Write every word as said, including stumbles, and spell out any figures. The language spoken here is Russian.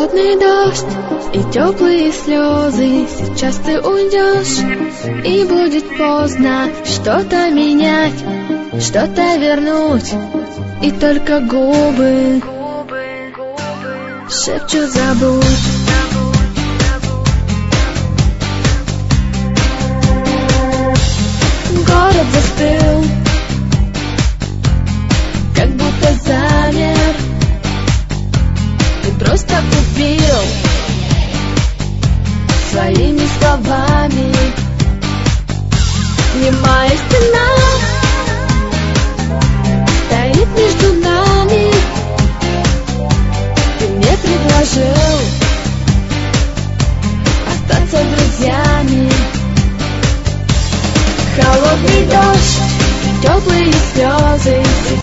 холодный дождь и теплые слезы. Сейчас ты уйдешь, и будет поздно что-то менять, что-то вернуть. И только губы шепчут забудь. Город застыл, как будто замер. Ты просто купил своими словами. Немая стена